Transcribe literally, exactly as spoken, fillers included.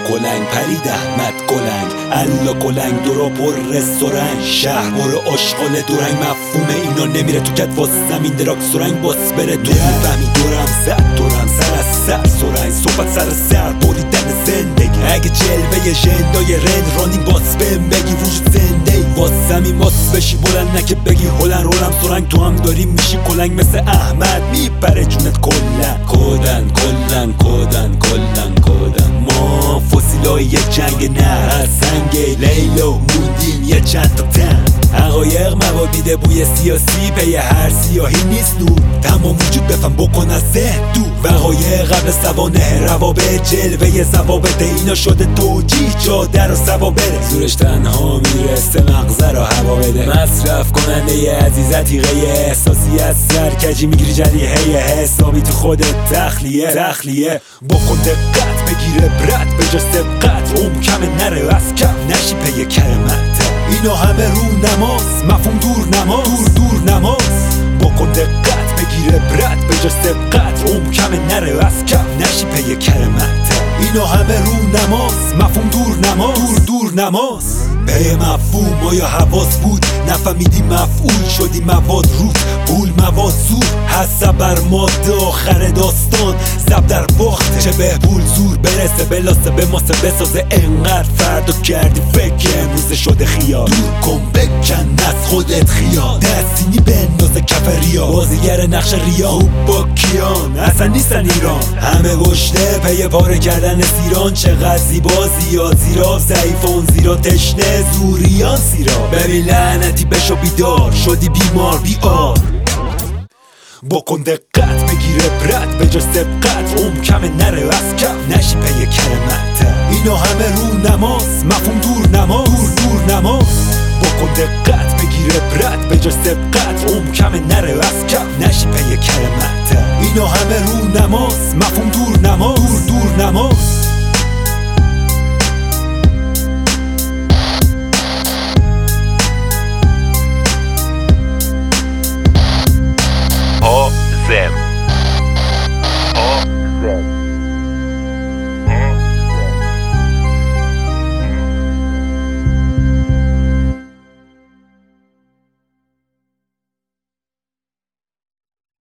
کلنگ پرید احمد کلنگ الا کلنگ دورا پر رستوران شهر برو آشغال دورنگ مفهوم اینا نمیره تو کت واس زمین دراک سرنگ باس بره تو فهمی دورم زد دورم سر از سر سرنگ صحبت سر سر بریدن زندگی اگه جلوه ژندای رن رانی باس بهم بگی وجود زنده واس زمین باس بشی بلند نکه بگی هلن رولم سرنگ تو هم داری میشی کلنگ مثل احمد میپره جونت کلن کودن کلن کودن کلن کودن ما فسیلای یه جنگ نه از سنگ لیلو موندیم یه چند تا تن حقایق موادیده بوی سیاسی پی هر سیاهی نیست نور تمام وجود بفهم بکن از ذهن دو وقایق قبل سوانه روابط جلوه ضوابط اینا شده توجیه جاده رو سوا بره زورش تنها میرسه مغزه رو هوا بده مصرف کننده ی عزیزت تیغه احساسی از سرکجی میگیری جریحه حسابی تو خودت تخلیه تخلیه بکن دقت بگیره برد به جا سبقت اون کم نره از کم نشی پی کرمت اینا همه رو نماز مفهوم دور نماز دور دور نماز بکن دقت بگیره برد به جا سبقت اون کم نره از کم نشی پی کرمت اینا همه رو نماز مفهوم دور نماز دور دور نماز پی مفهوم ما یا حواس بود نفهمیدی مفعول شدی مواد رود پول مواد زور حسب بر ماده آخر داستان زب در باخته چه به پول زور برسه بلاسه به ماسه بسازه انقدر فردو کردی فکر امروز شده خیال دور کن بکن از خودت خیال دستینی بندازه کف ریا بازیگر نقش ریا خوب با کیان اصلا نیستن ایران همه گشته پی پاره کردن سیران چقدر زیبا زیاد زیرا ضعیف اون زیرا تشنه زوریان سیرا ببین لعنتی بشو بیدار شدی بیمار بیار بکن دقت بگیره برد به جا سبقت اون کم نره از کم نشی پی کرمت اینا همه رو نماز مفهوم دور نماز دور دور نماز بکن دقت بگیره برد به جا سبقت اون کم نره از کم نشی پی کرمت اینا همه رو نماز مفهوم دور نماز دور دور نماز